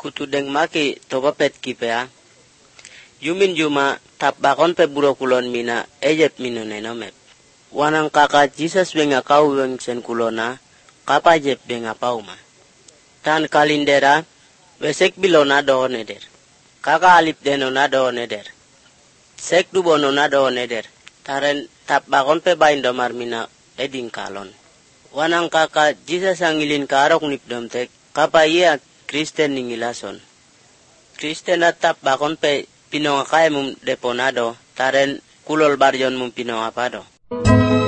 kutudeng maki topapet kipea. Yumin juma tapbakon pe burokulon mina ejep minunenomep. Wanang kaka Jesus benga kau weng sen kulona, kapa jep benga pauma. Tan kalindera, wesek bilona doon eder. Kaka alip denona doon eder. Sek dubonona doon eder. Taren tapbakon pe baindomar mina eding kalon. Wanang kaka Jesus angilin karok nipdomtek, kapa iya Kristen ningilason. Kristen atap bakon pe pinongakay mum deponado, taren kulol baryon mum pinongapado.